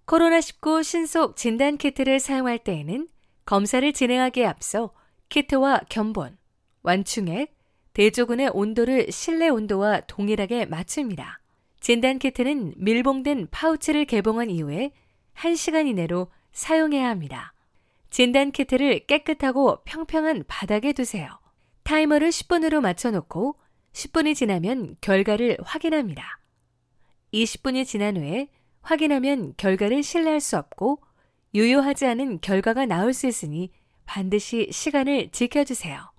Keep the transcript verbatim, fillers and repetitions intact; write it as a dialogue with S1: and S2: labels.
S1: 코로나십구 신속 진단 키트를 사용할 때에는 검사를 진행하기에 앞서 키트와 견본, 완충액, 대조군의 온도를 실내 온도와 동일하게 맞춥니다. 진단 키트는 밀봉된 파우치를 개봉한 이후에 한 시간 이내로 사용해야 합니다. 진단 키트를 깨끗하고 평평한 바닥에 두세요. 타이머를 십 분으로 맞춰놓고 십 분이 지나면 결과를 확인합니다. 이십 분이 지난 후에 확인하면 결과를 신뢰할 수 없고 유효하지 않은 결과가 나올 수 있으니 반드시 시간을 지켜주세요.